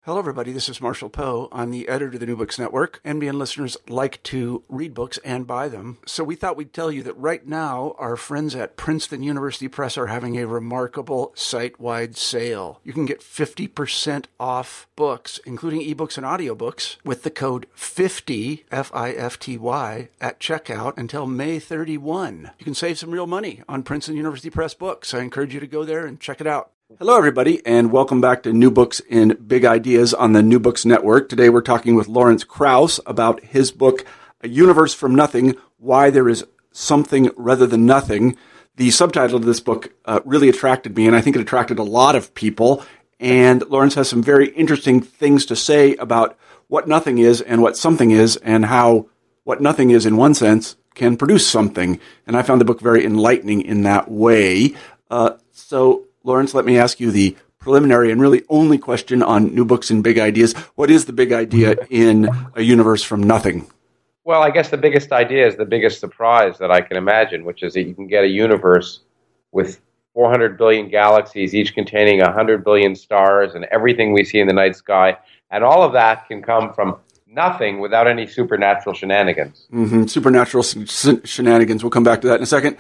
Hello, everybody. This is Marshall Poe. I'm the editor of the New Books Network. NBN listeners like to read books and buy them. So we thought we'd tell you that right now, our friends at Princeton University Press are having a remarkable site-wide sale. You can get 50% off books, including ebooks and audiobooks, with the code 50, F-I-F-T-Y, at checkout until May 31. You can save some real money on Princeton University Press books. I encourage you to go there and check it out. Hello, everybody, and welcome back to New Books in Big Ideas on the New Books Network. Today we're talking with Lawrence Krauss about his book, A Universe from Nothing, Why There Is Something Rather Than Nothing. The subtitle of this book really attracted me, and I think it attracted a lot of people. And Lawrence has some very interesting things to say about what nothing is and what something is, and how what nothing is, in one sense, can produce something. And I found the book very enlightening in that way. Lawrence, let me ask you the preliminary and really only question on New Books and Big Ideas. What is the big idea in A Universe from Nothing? Well, I guess the biggest idea is the biggest surprise that I can imagine, which is that you can get a universe with 400 billion galaxies, each containing 100 billion stars and everything we see in the night sky. And all of that can come from nothing without any supernatural shenanigans. Supernatural shenanigans. We'll come back to that in a second.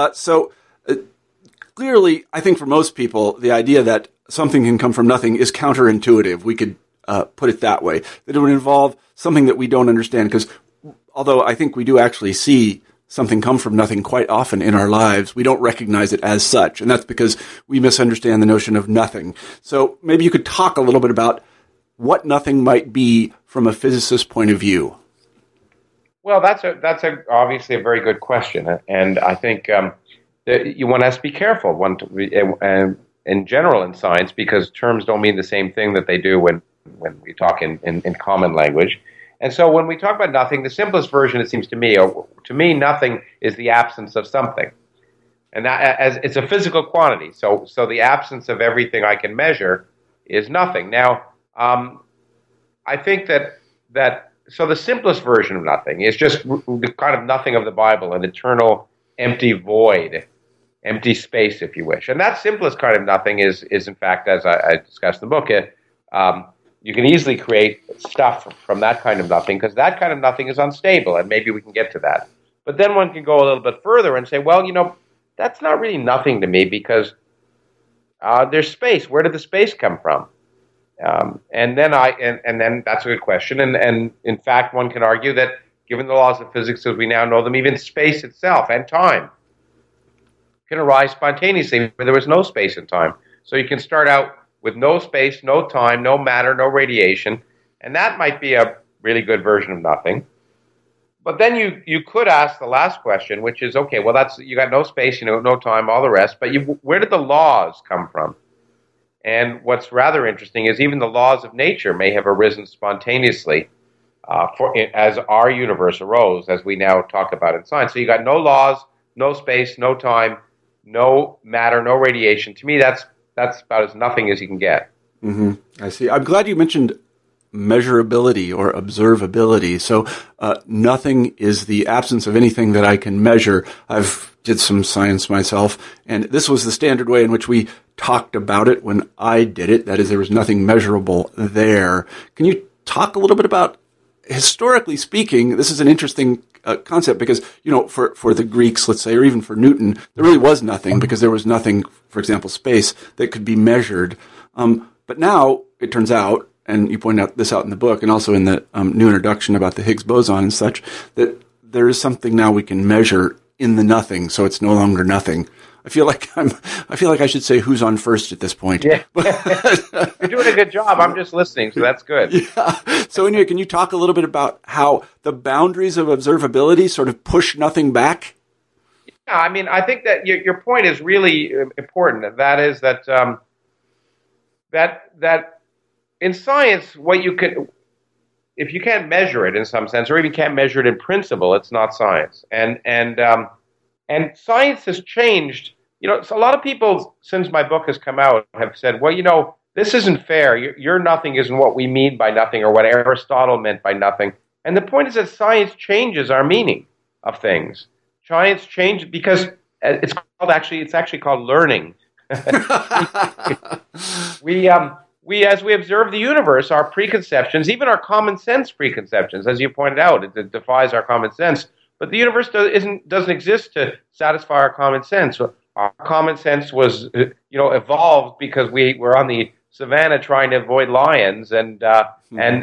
Clearly, I think for most people, the idea that something can come from nothing is counterintuitive. We could put it that way, that it would involve something that we don't understand. Because although I think we do actually see something come from nothing quite often in our lives, we don't recognize it as such. And that's because we misunderstand the notion of nothing. So maybe you could talk a little bit about what nothing might be from a physicist's point of view. Well, that's obviously a very good question. And I think you want to be careful in general in science, because terms don't mean the same thing that they do when we talk in common language. And so when we talk about nothing, the simplest version, it seems to me, nothing is the absence of something. And that, as it's a physical quantity. So the absence of everything I can measure is nothing. Now, I think so the simplest version of nothing is just the kind of nothing of the Bible, an eternal empty void, empty space, if you wish. And that simplest kind of nothing is in fact, as I discussed in the book, you can easily create stuff from that kind of nothing, because that kind of nothing is unstable, and maybe we can get to that. But then one can go a little bit further and say, well, that's not really nothing to me, because there's space. Where did the space come from? And then that's a good question. And in fact, one can argue that given the laws of physics as we now know them, even space itself and time can arise spontaneously where there was no space and time. So you can start out with no space, no time, no matter, no radiation, and that might be a really good version of nothing. But then you could ask the last question, which is, okay, well, you got no space, no time, all the rest, but where did the laws come from? And what's rather interesting is even the laws of nature may have arisen spontaneously as our universe arose, as we now talk about in science. So you got no laws, no space, no time, no matter, no radiation. To me, that's about as nothing as you can get. Mm-hmm. I see. I'm glad you mentioned measurability or observability. So nothing is the absence of anything that I can measure. I've did some science myself, and this was the standard way in which we talked about it when I did it. That is, there was nothing measurable there. Can you talk a little bit about, historically speaking, this is an interesting concept, because, for the Greeks, let's say, or even for Newton, there really was nothing, because there was nothing, for example, space, that could be measured. But now, it turns out, and you point out this out in the book, and also in the new introduction about the Higgs boson and such, that there is something now we can measure in the nothing, so it's no longer nothing. I feel like I should say who's on first at this point. Yeah. You're doing a good job. I'm just listening, so that's good. Yeah. So anyway, can you talk a little bit about how the boundaries of observability sort of push nothing back? Yeah, I mean, I think that your point is really important, and that is that that in science, if you can't measure it in some sense, or even can't measure it in principle, it's not science. And science has changed. So a lot of people, since my book has come out, have said, well, this isn't fair. Your nothing isn't what we mean by nothing, or what Aristotle meant by nothing. And the point is that science changes our meaning of things. Science changes because it's actually called learning. as we observe the universe, our preconceptions, even our common sense preconceptions, as you pointed out, it defies our common sense. But the universe doesn't exist to satisfy our common sense. Our common sense was, evolved because we were on the savannah trying to avoid lions, and that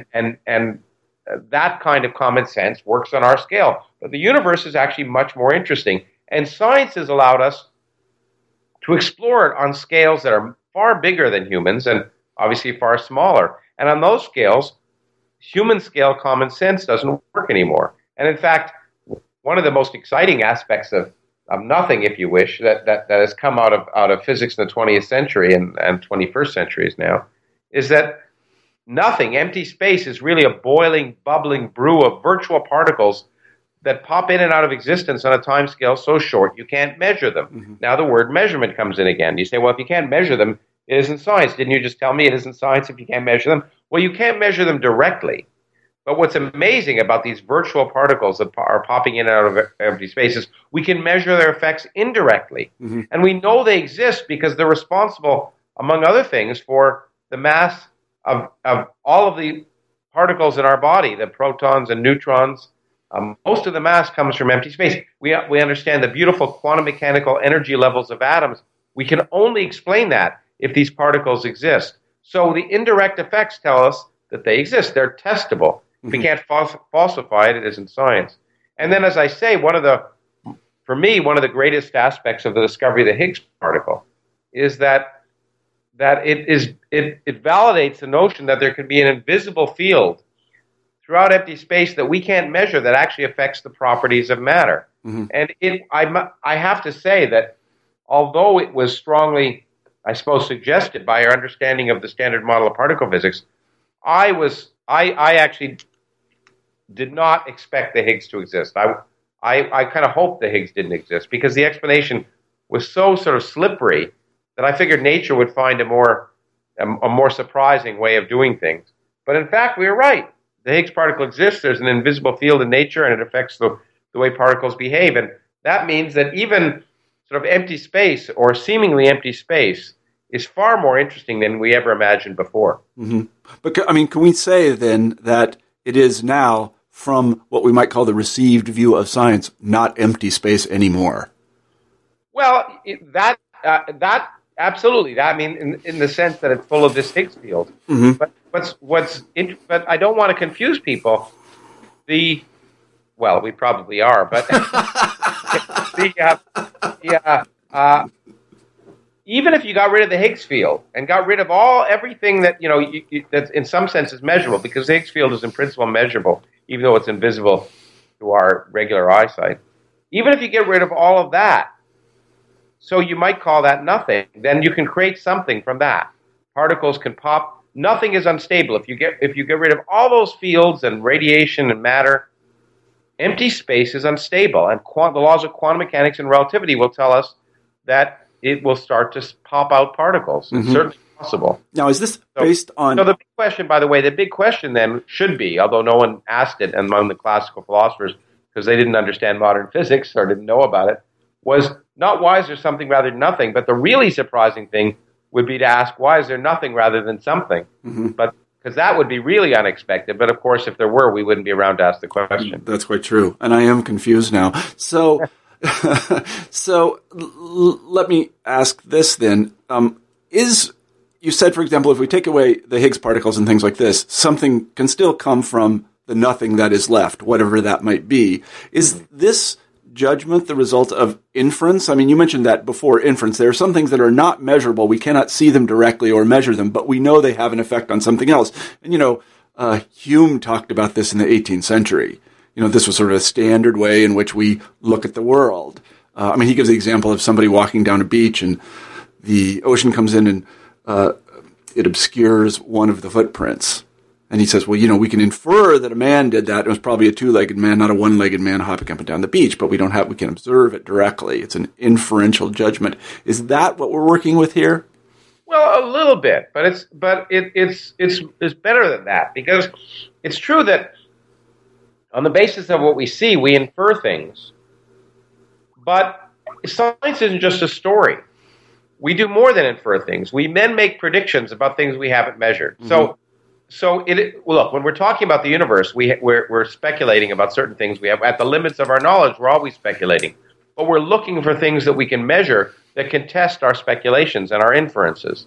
kind of common sense works on our scale. But the universe is actually much more interesting, and science has allowed us to explore it on scales that are far bigger than humans and obviously far smaller. And on those scales, human scale common sense doesn't work anymore. And in fact, one of the most exciting aspects of nothing, if you wish, that has come out of physics in the 20th century and 21st centuries now, is that nothing, empty space, is really a boiling, bubbling brew of virtual particles that pop in and out of existence on a time scale so short you can't measure them. Mm-hmm. Now the word measurement comes in again. You say, well, if you can't measure them, it isn't science. Didn't you just tell me it isn't science if you can't measure them? Well, you can't measure them directly. But what's amazing about these virtual particles that are popping in and out of empty spaces, we can measure their effects indirectly. Mm-hmm. And we know they exist because they're responsible, among other things, for the mass of all of the particles in our body, the protons and neutrons. Most of the mass comes from empty space. We understand the beautiful quantum mechanical energy levels of atoms. We can only explain that if these particles exist. So the indirect effects tell us that they exist. They're testable. If we can't falsify it, it isn't science. And then, as I say, for me, one of the greatest aspects of the discovery of the Higgs particle is that it validates the notion that there can be an invisible field throughout empty space that we can't measure that actually affects the properties of matter. Mm-hmm. And I have to say that although it was strongly, I suppose, suggested by our understanding of the standard model of particle physics, I actually did not expect the Higgs to exist. I kind of hoped the Higgs didn't exist because the explanation was so sort of slippery that I figured nature would find a more surprising way of doing things. But in fact, we were right. The Higgs particle exists. There's an invisible field in nature, and it affects the way particles behave. And that means that even sort of empty space or seemingly empty space is far more interesting than we ever imagined before. Mm-hmm. But, I mean, can we say then that it is now, from what we might call the received view of science, not empty space anymore? Well, that absolutely. I mean, in the sense that it's full of this Higgs field. Mm-hmm. But but I don't want to confuse people. Well, we probably are, but even if you got rid of the Higgs field and got rid of everything that that in some sense is measurable, because the Higgs field is in principle measurable, even though it's invisible to our regular eyesight. Even if you get rid of all of that, so you might call that nothing, then you can create something from that. Particles can pop. Nothing is unstable. If you get rid of all those fields and radiation and matter, empty space is unstable. And the laws of quantum mechanics and relativity will tell us that it will start to pop out particles. Mm-hmm. It's certainly possible. Now, is this based on... So the big question, by the way, then should be, although no one asked it among the classical philosophers because they didn't understand modern physics or didn't know about it, was not why is there something rather than nothing, but the really surprising thing would be to ask, why is there nothing rather than something? Mm-hmm. But because that would be really unexpected. But of course, if there were, we wouldn't be around to ask the question. That's quite true. And I am confused now. So, let me ask this then. You said, for example, if we take away the Higgs particles and things like this, something can still come from the nothing that is left, whatever that might be. Is this judgment the result of inference? I mean, you mentioned that before, inference. There are some things that are not measurable. We cannot see them directly or measure them, but we know they have an effect on something else. And, Hume talked about this in the 18th century. This was sort of a standard way in which we look at the world. He gives the example of somebody walking down a beach and the ocean comes in and it obscures one of the footprints. And he says, well, we can infer that a man did that. It was probably a two-legged man, not a one-legged man hopping up and down the beach, but we can observe it directly. It's an inferential judgment. Is that what we're working with here? Well, a little bit, but it's better than that, because it's true that on the basis of what we see, we infer things. But science isn't just a story. we do more than infer things. We then make predictions about things we haven't measured. Mm-hmm. Look, when we're talking about the universe, we're speculating about certain things. We have at the limits of our knowledge. We're always speculating, but we're looking for things that we can measure that can test our speculations and our inferences.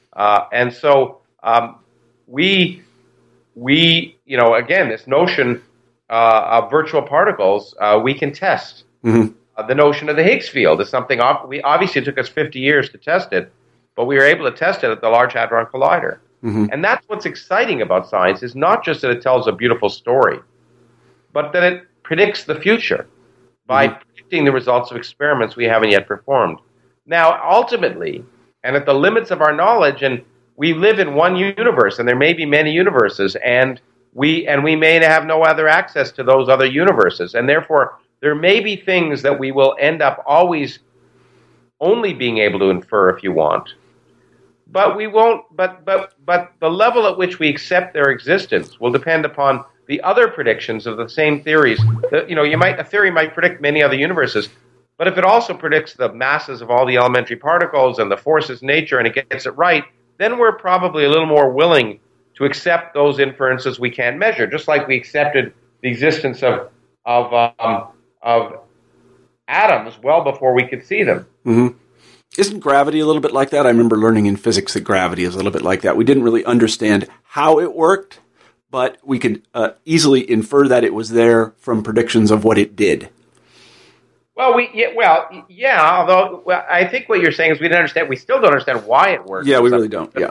We again, this notion of virtual particles, we can test. Mm-hmm. The notion of the Higgs field is something obviously it took us 50 years to test it, but we were able to test it at the Large Hadron Collider. Mm-hmm. And that's what's exciting about science, is not just that it tells a beautiful story, but that it predicts the future by predicting the results of experiments we haven't yet performed. Now, ultimately, and at the limits of our knowledge, and we live in one universe, and there may be many universes, and we may have no other access to those other universes, and therefore there may be things that we will end up always only being able to infer if you want. But we won't. But the level at which we accept their existence will depend upon the other predictions of the same theories. A theory might predict many other universes, but if it also predicts the masses of all the elementary particles and the forces in nature, and it gets it right, then we're probably a little more willing to accept those inferences we can't measure, just like we accepted the existence of atoms well before we could see them. Mm-hmm. Isn't gravity a little bit like that? I remember learning in physics that gravity is a little bit like that. We didn't really understand how it worked, but we could easily infer that it was there from predictions of what it did. Well, although I think what you're saying is we still don't understand why it works. Yeah, we really don't. Yeah.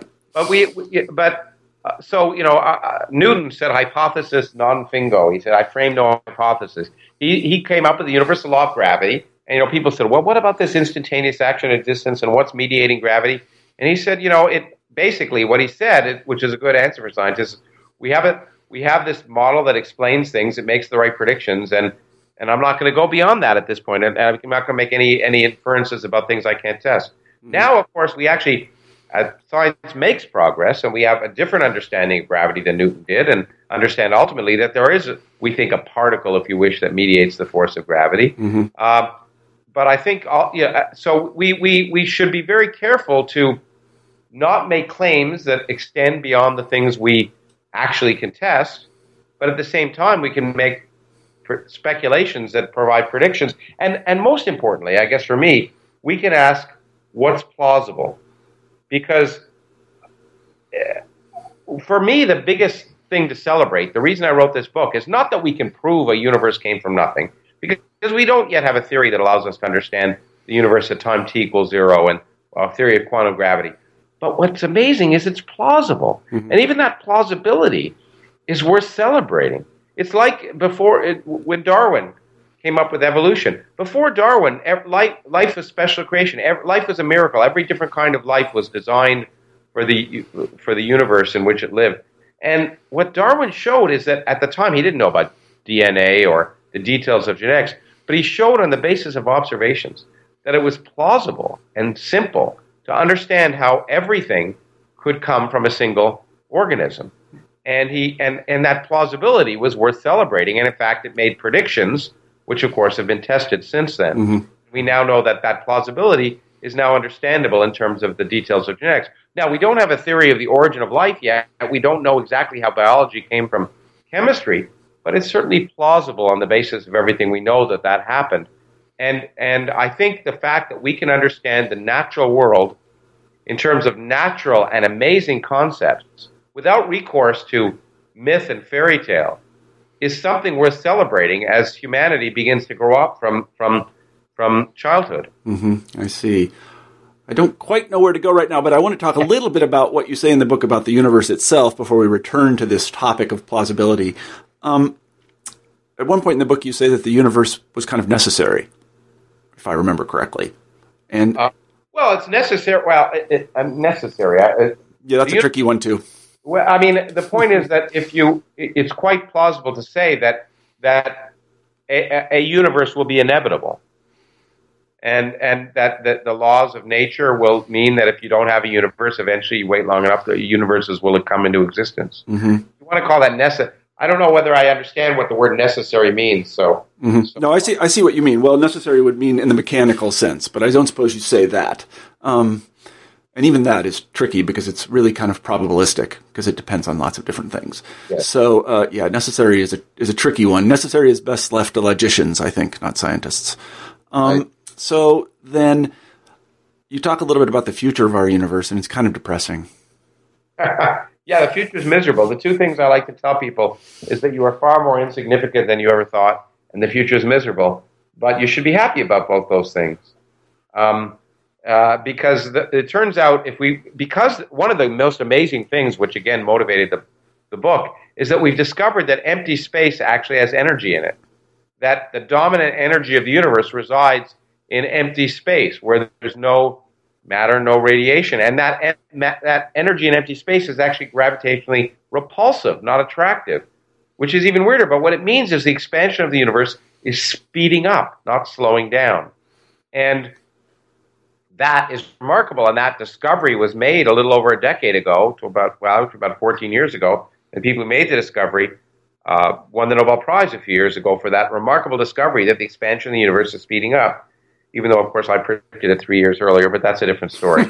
Newton said hypothesis non fingo. He said, I frame no hypothesis. He came up with the universal law of gravity. And, people said, well, what about this instantaneous action at distance and what's mediating gravity? And he said, basically what he said, which is a good answer for scientists, we have this model that explains things, it makes the right predictions, and I'm not going to go beyond that at this point. And I'm not going to make any inferences about things I can't test. Mm-hmm. Now, of course, we actually, as science makes progress, and we have a different understanding of gravity than Newton did, and understand ultimately that there is, we think, a particle, if you wish, that mediates the force of gravity. Mm-hmm. But I think, so we should be very careful to not make claims that extend beyond the things we actually can test, but at the same time we can make speculations that provide predictions. And most importantly, I guess for me, we can ask what's plausible. Because for me, the biggest thing to celebrate, the reason I wrote this book, is not that we can prove a universe came from nothing, because we don't yet have a theory that allows us to understand the universe at time t equals 0 and a theory of quantum gravity. But what's amazing is it's plausible. Mm-hmm. And even that plausibility is worth celebrating. It's like when Darwin came up with evolution. Before Darwin, life was special creation. Life was a miracle. Every different kind of life was designed for the universe in which it lived. And what Darwin showed is that at the time he didn't know about DNA or the details of genetics, but he showed on the basis of observations that it was plausible and simple to understand how everything could come from a single organism. And that plausibility was worth celebrating, and in fact it made predictions, which of course have been tested since then. Mm-hmm. We now know that plausibility is now understandable in terms of the details of genetics. Now, we don't have a theory of the origin of life yet. We don't know exactly how biology came from chemistry, but it's certainly plausible on the basis of everything we know that happened. And I think the fact that we can understand the natural world in terms of natural and amazing concepts without recourse to myth and fairy tale is something worth celebrating as humanity begins to grow up from childhood. Mm-hmm. I see. I don't quite know where to go right now, but I want to talk a little bit about what you say in the book about the universe itself before we return to this topic of plausibility. At one point in the book, you say that the universe was kind of necessary, if I remember correctly. And well, it's necessary. Well, necessary. Yeah, that's a tricky one too. Well, I mean, the point is that it's quite plausible to say that a universe will be inevitable, and that the laws of nature will mean that if you don't have a universe, eventually you wait long enough, the universes will come into existence. Mm-hmm. You want to call that necessary? I don't know whether I understand what the word necessary means. So, No, I see what you mean. Well, necessary would mean in the mechanical sense, but I don't suppose you say that. And even that is tricky because it's really kind of probabilistic because it depends on lots of different things. Yes. So, necessary is a tricky one. Necessary is best left to logicians, I think, not scientists. Right. So then you talk a little bit about the future of our universe, and it's kind of depressing. Yeah, the future is miserable. The two things I like to tell people is that you are far more insignificant than you ever thought, and the future is miserable. But you should be happy about both those things. Because it turns out because one of the most amazing things, which again motivated the book, is that we've discovered that empty space actually has energy in it. That the dominant energy of the universe resides in empty space where there's no matter, no radiation. And that energy in empty space is actually gravitationally repulsive, not attractive, which is even weirder. But what it means is the expansion of the universe is speeding up, not slowing down. And that is remarkable, and that discovery was made a little over a decade ago, to about 14 years ago. And people who made the discovery won the Nobel Prize a few years ago for that remarkable discovery that the expansion of the universe is speeding up, even though, of course, I predicted it 3 years earlier, but that's a different story.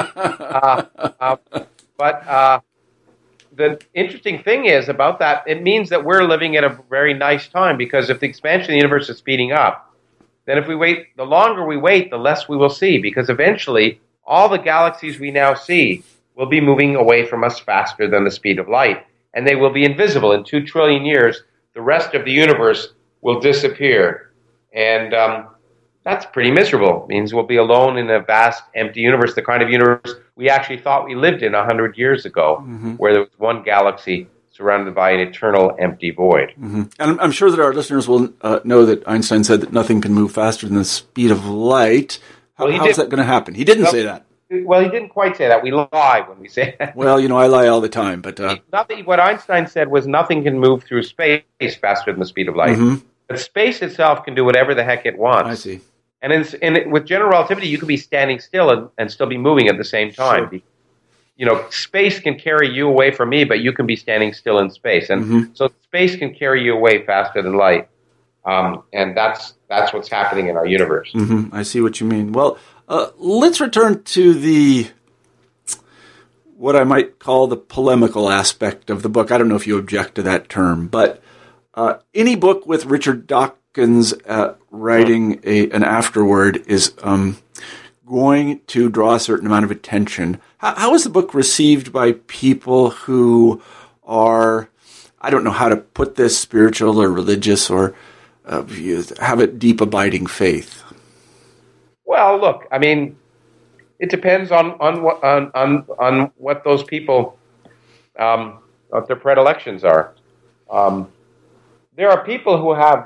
But the interesting thing is about that, it means that we're living at a very nice time, because if the expansion of the universe is speeding up, then if we wait, the longer we wait, the less we will see, because eventually all the galaxies we now see will be moving away from us faster than the speed of light, and they will be invisible. In 2 trillion years, the rest of the universe will disappear, and that's pretty miserable. It means we'll be alone in a vast, empty universe, the kind of universe we actually thought we lived in 100 years ago, where there was one galaxy surrounded by an eternal empty void. Mm-hmm. And I'm sure that our listeners will know that Einstein said that nothing can move faster than the speed of light. How is that going to happen? He didn't say that. Well, he didn't quite say that. We lie when we say that. Well, I lie all the time. But what Einstein said was nothing can move through space faster than the speed of light. But space itself can do whatever the heck it wants. I see. And with general relativity, you could be standing still and still be moving at the same time. Sure. Space can carry you away from me, but you can be standing still in space. And so space can carry you away faster than light. And that's what's happening in our universe. I see what you mean. Well, let's return to what I might call the polemical aspect of the book. I don't know if you object to that term, but any book with Richard Dawkins writing an afterword is going to draw a certain amount of attention. How is the book received by people who are, I don't know how to put this, spiritual or religious, or have a deep, abiding faith? Well, look, I mean, it depends on what those people, what their predilections are. There are people who have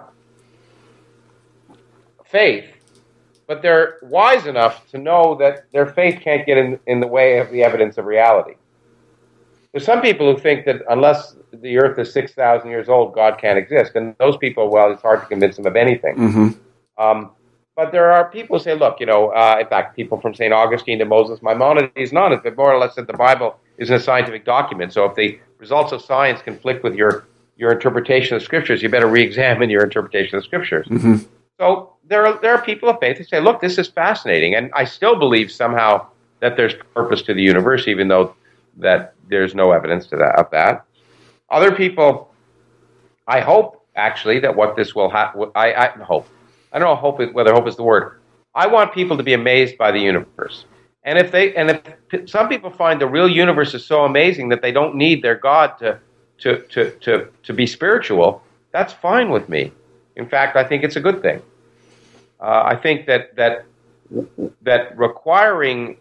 faith, but they're wise enough to know that their faith can't get in the way of the evidence of reality. There's some people who think that unless the earth is 6,000 years old, God can't exist. And those people, well, it's hard to convince them of anything. But there are people who say, look, in fact, people from St. Augustine to Moses Maimonides, none of it, more or less that the Bible isn't a scientific document. So if the results of science conflict with your interpretation of scriptures, you better re-examine your interpretation of scriptures. So there are people of faith who say, look, this is fascinating. And I still believe somehow that there's purpose to the universe, even though that there's no evidence of that. Other people, I hope, actually, that what this will happen, I hope. I don't know whether hope is the word. I want people to be amazed by the universe. And if some people find the real universe is so amazing that they don't need their God to be spiritual, that's fine with me. In fact, I think it's a good thing. I think that requiring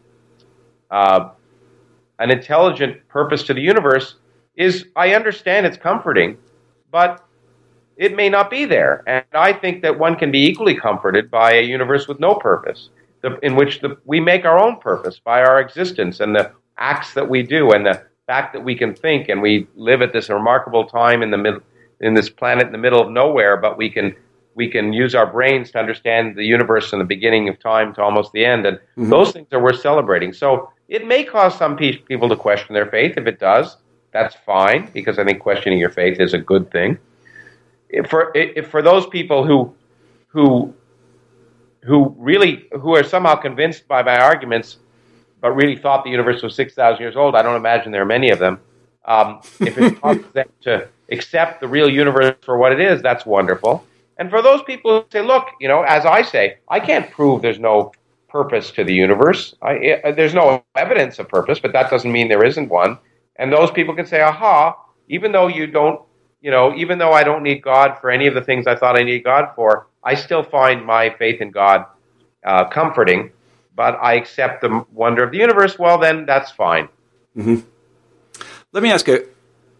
an intelligent purpose to the universe I understand it's comforting, but it may not be there. And I think that one can be equally comforted by a universe with no purpose, in which we make our own purpose by our existence and the acts that we do and the fact that we can think, and we live at this remarkable time in this planet in the middle of nowhere, but we can use our brains to understand the universe from the beginning of time to almost the end, and those things are worth celebrating. So it may cause some people to question their faith. If it does, that's fine, because I think questioning your faith is a good thing. For those people who are somehow convinced by my arguments, but really thought the universe was 6,000 years old, I don't imagine there are many of them. If it causes them to accept the real universe for what it is, that's wonderful. And for those people who say, look, as I say, I can't prove there's no purpose to the universe. There's no evidence of purpose, but that doesn't mean there isn't one. And those people can say, aha, even though even though I don't need God for any of the things I thought I needed God for, I still find my faith in God comforting, but I accept the wonder of the universe. Well, then that's fine. Mm-hmm. Let me ask it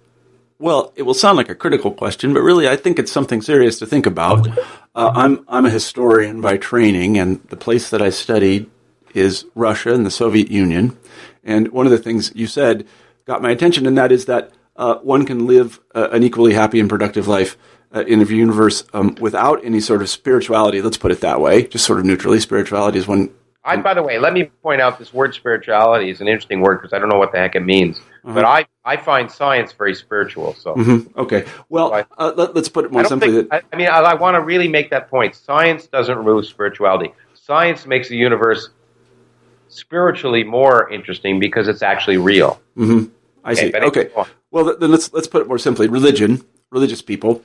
will sound like a critical question, but really I think it's something serious to think about. I'm a historian by training, and the place that I studied is Russia and the Soviet Union. And one of the things you said got my attention, and that is that one can live an equally happy and productive life in a universe without any sort of spirituality, let's put it that way, just sort of neutrally. Spirituality is one... By the way, let me point out this word spirituality is an interesting word because I don't know what the heck it means. Uh-huh. But I find science very spiritual. So Okay. Well, let's put it more simply. I want to really make that point. Science doesn't remove spirituality. Science makes the universe spiritually more interesting because it's actually real. Mm-hmm. I see. Okay. Well, then let's put it more simply. Religious people.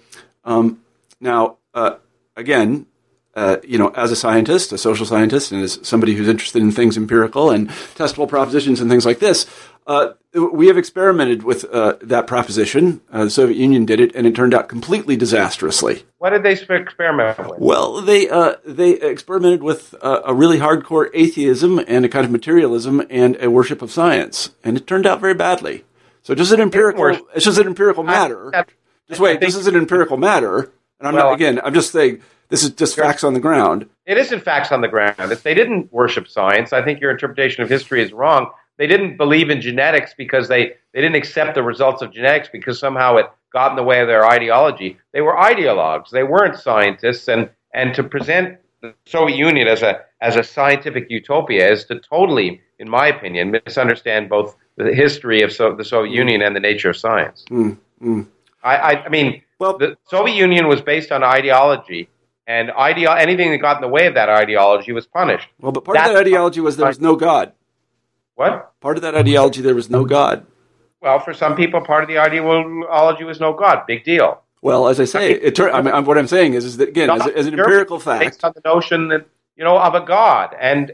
Now, again, as a scientist, a social scientist, and as somebody who's interested in things empirical and testable propositions and things like this, we have experimented with that proposition. The Soviet Union did it, and it turned out completely disastrously. What did they experiment with? Well, they experimented with a really hardcore atheism and a kind of materialism and a worship of science, and it turned out very badly. So it's just an empirical matter. This is an empirical matter, and I'm just saying this is just facts on the ground. It isn't facts on the ground. If they didn't worship science, I think your interpretation of history is wrong. They didn't believe in genetics because they didn't accept the results of genetics because somehow it got in the way of their ideology. They were ideologues. They weren't scientists, and to present the Soviet Union as a scientific utopia is to totally, in my opinion, misunderstand both the history of the Soviet Union and the nature of science. The Soviet Union was based on ideology, and anything that got in the way of that ideology was punished. Well, but part of that ideology was there was no God. What? Part of that ideology, there was no God. Well, for some people, part of the ideology was no God. Big deal. Well, as I say, what I'm saying is that, again, as an empirical fact, based on the notion that of a God, and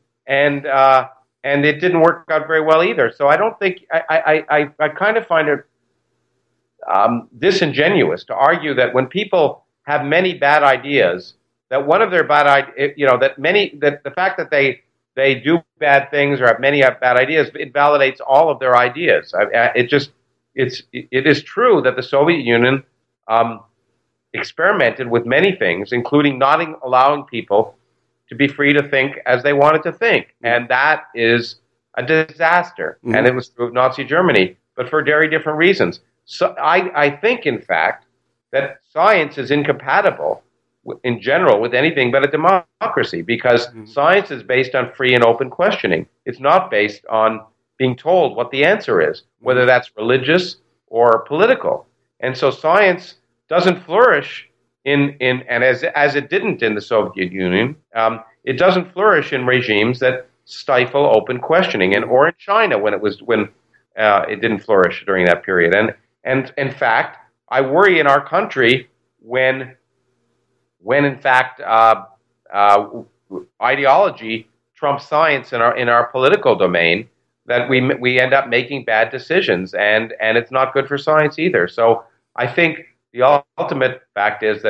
it didn't work out very well either. So I don't think I kind of find it disingenuous to argue that when people have many bad ideas, that one of their bad ideas, that the fact that they do bad things or have many bad ideas, it validates all of their ideas. It is true that the Soviet Union experimented with many things, including not allowing people to be free to think as they wanted to think, and that is a disaster. Mm-hmm. And it was true of Nazi Germany, but for very different reasons. So I think, in fact, that science is incompatible in general with anything but a democracy, because science is based on free and open questioning. It's not based on being told what the answer is, whether that's religious or political. And so science doesn't flourish and as it didn't in the Soviet Union, it doesn't flourish in regimes that stifle open questioning, or in China when it didn't flourish during that period. And in fact, I worry in our country when in fact ideology trumps science in our political domain, that we end up making bad decisions, and it's not good for science either. So I think the ultimate fact is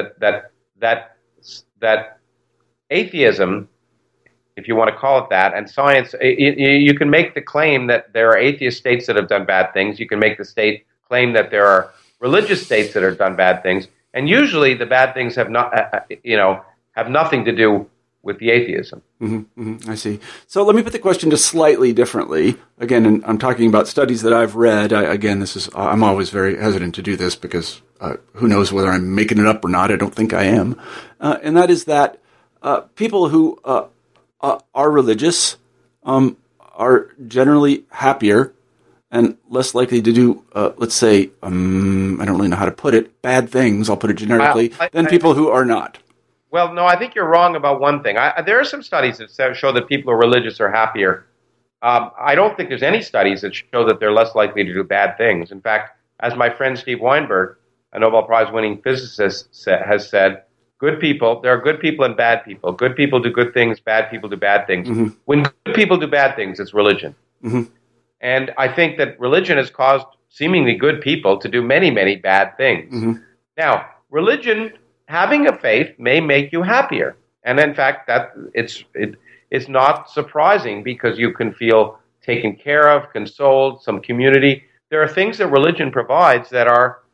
that atheism, if you want to call it that, and science, you can make the claim that there are atheist states that have done bad things. You can make the claim that there are religious states that have done bad things. And usually, the bad things have nothing to do with the atheism. Mm-hmm, mm-hmm, I see. So let me put the question just slightly differently. Again, and I'm talking about studies that I've read. I'm always very hesitant to do this because who knows whether I'm making it up or not. I don't think I am. And that is that people who are religious are generally happier and less likely to do, let's say, I don't really know how to put it, bad things, I'll put it generically, than people who are not. Well, no, I think you're wrong about one thing. There are some studies that show that people who are religious are happier I don't think there's any studies that show that they're less likely to do bad things. In fact, as my friend Steve Weinberg, a Nobel Prize-winning physicist, has said, there are good people and bad people. Good people do good things, bad people do bad things. Mm-hmm. When good people do bad things, it's religion. Mm-hmm. And I think that religion has caused seemingly good people to do many, many bad things. Mm-hmm. Now, religion, having a faith, may make you happier. And in fact, it's not surprising because you can feel taken care of, consoled, some community. There are things that religion provides that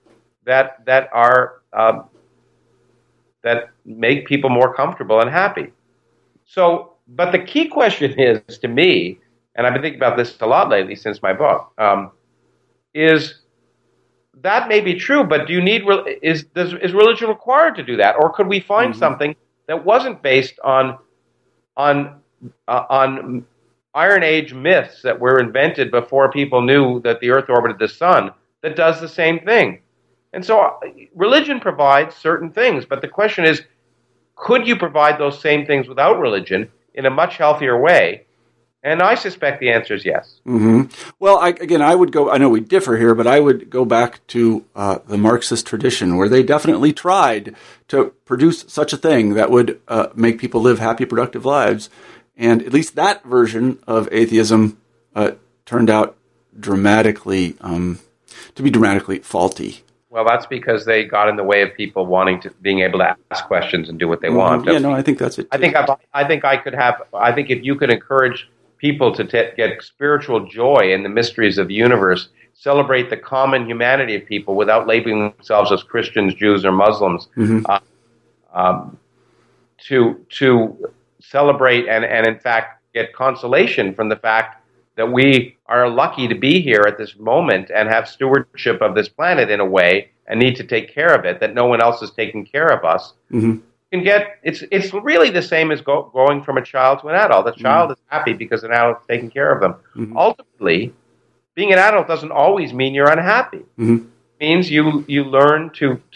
make people more comfortable and happy. So, but the key question is, to me, and I've been thinking about this a lot lately since my book, is that may be true, but do you need is religion required to do that, or could we find mm-hmm. something that wasn't based on Iron Age myths that were invented before people knew that the Earth orbited the sun that does the same thing? And so religion provides certain things, but the question is, could you provide those same things without religion in a much healthier way? And I suspect the answer is yes. Mm-hmm. Well, I would go, I know we differ here, but I would go back to the Marxist tradition where they definitely tried to produce such a thing that would make people live happy, productive lives. And at least that version of atheism turned out to be dramatically faulty. Well, that's because they got in the way of people being able to ask questions and do what they want. Yeah, no, I think that's it. I think if you could encourage people to get spiritual joy in the mysteries of the universe, celebrate the common humanity of people without labeling themselves as Christians, Jews, or Muslims, mm-hmm. To celebrate and in fact get consolation from the fact that we are lucky to be here at this moment and have stewardship of this planet in a way and need to take care of it, that no one else is taking care of us. Mm-hmm. It's really the same as going from a child to an adult. The child is happy because an adult is taking care of them. Mm-hmm. Ultimately, being an adult doesn't always mean you're unhappy. Mm-hmm. It means you learn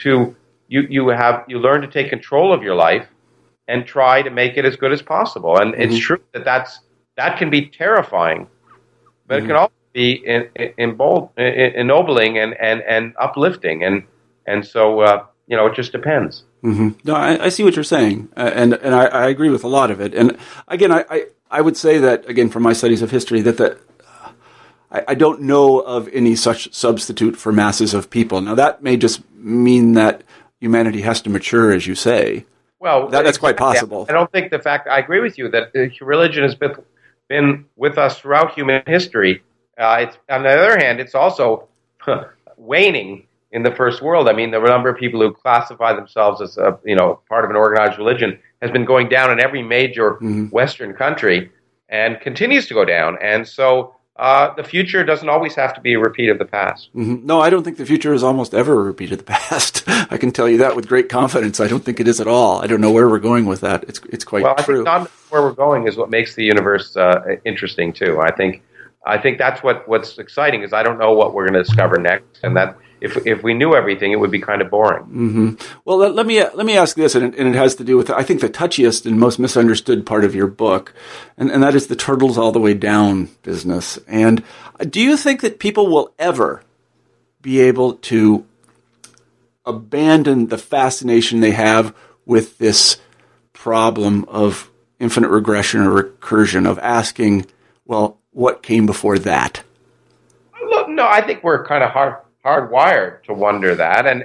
you learn to take control of your life and try to make it as good as possible. And mm-hmm. it's true that can be terrifying, but mm-hmm. it can also be ennobling and uplifting. And so it just depends. Mm-hmm. No, I see what you're saying, and I agree with a lot of it. And again, I would say that, again, from my studies of history, that I don't know of any such substitute for masses of people. Now, that may just mean that humanity has to mature, as you say. Well, that's quite possible. I don't think I agree with you that religion has been with us throughout human history. On the other hand, it's also waning in the first world. I mean, the number of people who classify themselves as part of an organized religion has been going down in every major mm-hmm. Western country and continues to go down. And so the future doesn't always have to be a repeat of the past. Mm-hmm. No, I don't think the future is almost ever a repeat of the past. I can tell you that with great confidence. I don't think it is at all. I don't know where we're going with that. It's quite true. I think not where we're going is what makes the universe interesting too. I think that's what's exciting is I don't know what we're going to discover next, and that if we knew everything, it would be kind of boring. Mm-hmm. Well, let me ask this, and it has to do with, I think, the touchiest and most misunderstood part of your book, and that is the turtles all the way down business. And do you think that people will ever be able to abandon the fascination they have with this problem of infinite regression or recursion, of asking, well, what came before that? Look, no, I think we're kind of hardwired to wonder that, and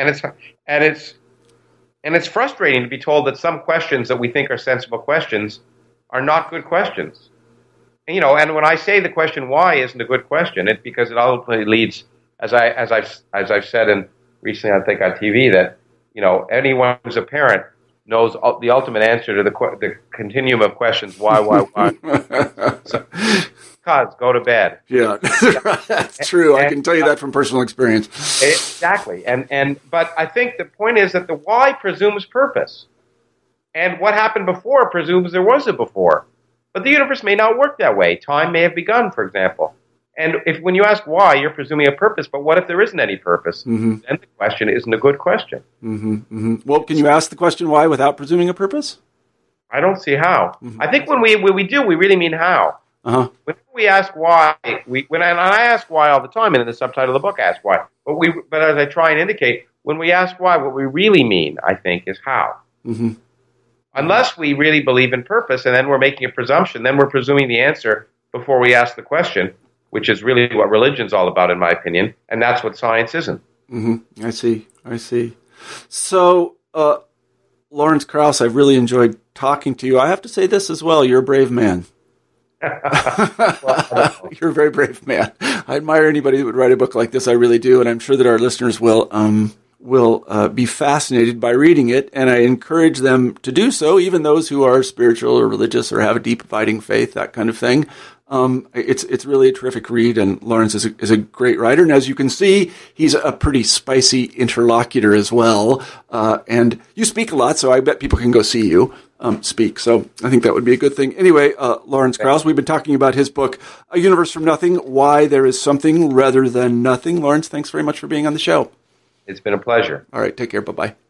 it's frustrating to be told that some questions that we think are sensible questions are not good questions. And when I say the question why isn't a good question, it's because it ultimately leads, as I've said recently I think on TV, that anyone who's a parent knows the ultimate answer to the continuum of questions why. So, cause go to bed. Yeah, that's true. I can tell you that from personal experience. Exactly. But I think the point is that the why presumes purpose. And what happened before presumes there was a before. But the universe may not work that way. Time may have begun, for example. And when you ask why, you're presuming a purpose. But what if there isn't any purpose? Mm-hmm. Then the question isn't a good question. Mm-hmm. Mm-hmm. Well, can you ask the question why without presuming a purpose? I don't see how. Mm-hmm. I think when we do, we really mean how. Uh-huh. Whenever we ask why, and I ask why all the time, and in the subtitle of the book, I ask why. But as I try and indicate, when we ask why, what we really mean, I think, is how. Mm-hmm. Unless we really believe in purpose, and then we're making a presumption, then we're presuming the answer before we ask the question, which is really what religion's all about, in my opinion, and that's what science isn't. Mm-hmm. I see. So, Lawrence Krauss, I've really enjoyed talking to you. I have to say this as well. You're a brave man. You're a very brave man. I admire anybody that would write a book like this. I really do, and I'm sure that our listeners will be fascinated by reading it, and I encourage them to do so, even those who are spiritual or religious or have a deep abiding faith, that kind of thing. It's really a terrific read, and Lawrence is a great writer. And as you can see, he's a pretty spicy interlocutor as well. And you speak a lot, so I bet people can go see you speak. So I think that would be a good thing. Anyway, Lawrence Krauss, we've been talking about his book, A Universe from Nothing, Why There Is Something Rather Than Nothing. Lawrence, thanks very much for being on the show. It's been a pleasure. All right, take care. Bye-bye.